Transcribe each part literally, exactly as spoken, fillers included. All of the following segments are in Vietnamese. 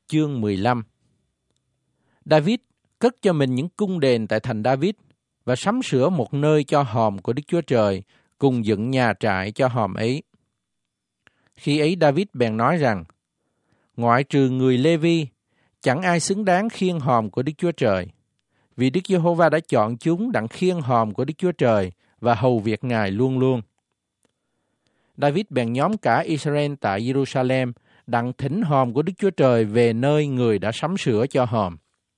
Chương mười lăm. David cất cho mình những cung đền tại thành David và sắm sửa một nơi cho hòm của Đức Chúa Trời, cùng dựng nhà trại cho hòm ấy. Khi ấy David bèn nói rằng, ngoại trừ người Lê-vi, chẳng ai xứng đáng khiêng hòm của Đức Chúa Trời, vì Đức Giê-hô-va đã chọn chúng đặng khiêng hòm của Đức Chúa Trời và hầu việc Ngài luôn luôn. David bèn nhóm cả Israel tại Jerusalem đặng thỉnh hòm của Đức Chúa Trời về nơi người đã sắm sửa cho hòm.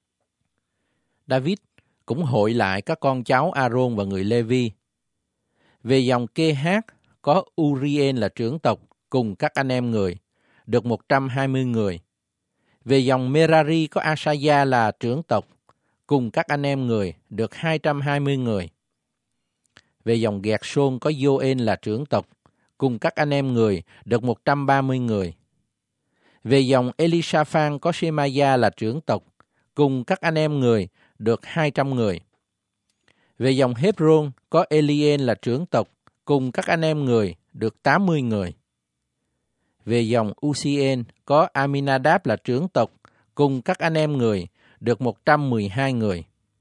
David cũng hội lại các con cháu A-rôn và người Lê-vi. Về dòng Kê-hát có Uriel là trưởng tộc cùng các anh em người, được một trăm hai mươi người. Về dòng Merari có Asaya là trưởng tộc cùng các anh em người, được hai trăm hai mươi người. Về dòng Gẹt-sôn có Gio-en là trưởng tộc cùng các anh em người, được một trăm ba mươi người. Về dòng Elisaphan có Shemaya là trưởng tộc cùng các anh em người, được hai trăm người. Về dòng Hebron có Elien là trưởng tộc cùng các anh em người, được tám mươi người. Về dòng Ucien có Aminadab là trưởng tộc cùng các anh em người, được một trăm mười hai người.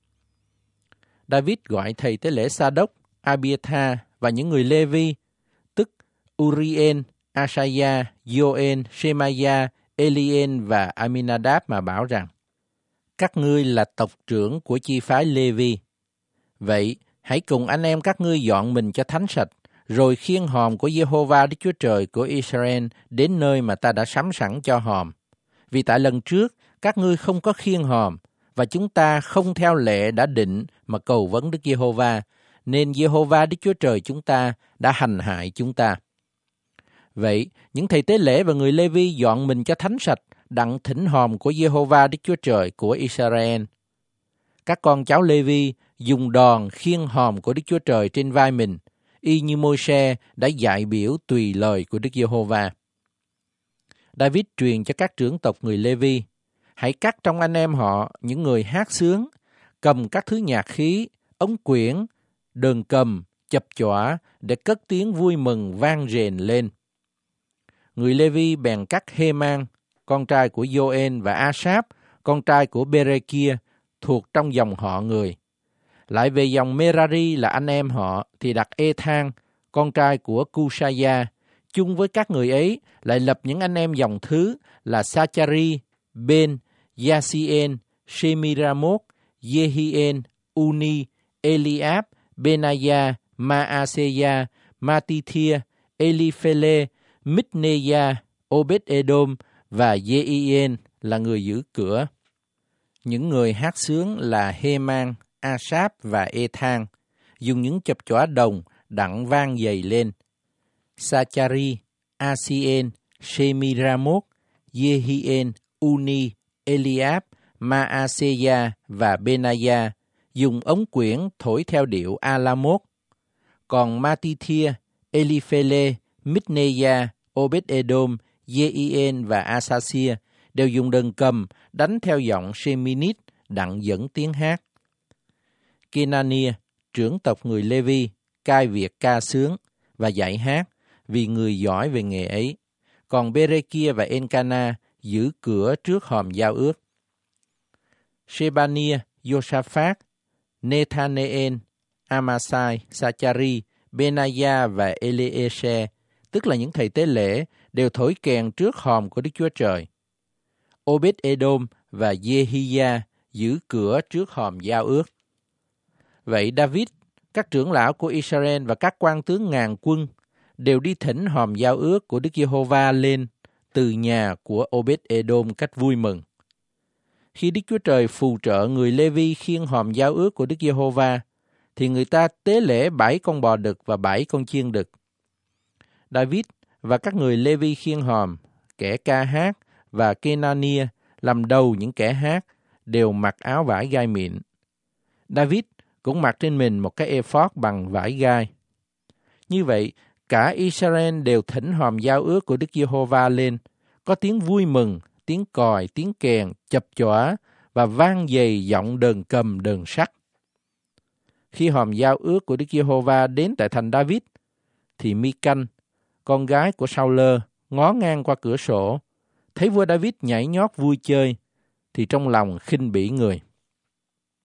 David gọi thầy tế lễ Sa-đốc, Abiathar và những người Lê-vi, tức Uriel, Asaya, Gio-en, Shemaya, Elien và Aminadab mà bảo rằng, các ngươi là tộc trưởng của chi phái Lê-vi. Vậy, hãy cùng anh em các ngươi dọn mình cho thánh sạch, rồi khiêng hòm của Giê-hô-va Đức Chúa Trời của Israel đến nơi mà ta đã sắm sẵn cho hòm. Vì tại lần trước, các ngươi không có khiêng hòm, và chúng ta không theo lệ đã định mà cầu vấn Đức Giê-hô-va, nên Giê-hô-va Đức Chúa Trời chúng ta đã hành hại chúng ta. Vậy, những thầy tế lễ và người Lê-vi dọn mình cho thánh sạch, đặng thỉnh hòm của Giê-hô-va Đức Chúa Trời của Israel. Các con cháu Lê-vi dùng đòn khiêng hòm của Đức Chúa Trời trên vai mình, y như Môi-se đã dạy biểu tùy lời của Đức Giê-hô-va. David truyền cho các trưởng tộc người Lê-vi, hãy cắt trong anh em họ những người hát xướng, cầm các thứ nhạc khí, ống quyển, đờn cầm, chập chọa để cất tiếng vui mừng vang rền lên. Người Lê-vi bèn cắt Hê-man, con trai của Gio-en, và Asap, con trai của Bê-rê-kia, thuộc trong dòng họ người. Lại về dòng Merari là anh em họ, thì đặt Ê-thang, con trai của Cusaya, chung với các người ấy, lại lập những anh em dòng thứ là Sa-cha-ri, Ben, Gia-si-en, Shemiramot, Yehien, Uni, Eliab, Benaya, Ma-a-se-ya, Ma-ti-thia, Eli-phê-lê, Mít-nê-ya, Obed-edom và Ye-i-en là người giữ cửa. Những người hát xướng là Hê-man, Asap và Ê-thang, dùng những chập chọa đồng đặng vang dày lên. Sa-cha-ri, A-si-en, Shemiramot, Yehien, Uni, Eliab, Ma-a-se-ya và Benaya dùng ống quyển thổi theo điệu A-la-mốt. Còn Ma-ti-thia, Eli-phê-lê, Mít-nê-ya, Obed-edom, Ye-i-en và Asasia đều dùng đờn cầm đánh theo giọng Sheminit đặng dẫn tiếng hát. Kenania, trưởng tộc người Lê-vi, cai việc ca sướng và dạy hát vì người giỏi về nghề ấy. Còn Bê-rê-kia và En-ca-na giữ cửa trước hòm giao ước. Shebania, Josaphat, Nethaneel, Amasai, Sa-cha-ri, Benaya và Eliezer, tức là những thầy tế lễ, đều thổi kèn trước hòm của Đức Chúa Trời. Obed-edom và Yehia giữ cửa trước hòm giao ước. Vậy David, các trưởng lão của Israel và các quan tướng ngàn quân đều đi thỉnh hòm giao ước của Đức Giê-hô-va lên từ nhà của Obed-edom cách vui mừng. Khi Đức Chúa Trời phù trợ người Lê-vi khiêng hòm giao ước của Đức Giê-hô-va, thì người ta tế lễ bảy con bò đực và bảy con chiên đực. David và các người Lê-vi khiêng hòm, kẻ ca hát và Kenania làm đầu những kẻ hát, đều mặc áo vải gai mịn. David cũng mặc trên mình một cái ephod bằng vải gai. Như vậy, cả Israel đều thỉnh hòm giao ước của Đức Giê-hô-va lên, có tiếng vui mừng, tiếng còi, tiếng kèn, chập chọa và vang dày giọng đờn cầm, đờn sắt. Khi hòm giao ước của Đức Giê-hô-va đến tại thành David, thì Mi-canh, con gái của Sao-lơ, ngó ngang qua cửa sổ, thấy vua David nhảy nhót vui chơi, thì trong lòng khinh bỉ người.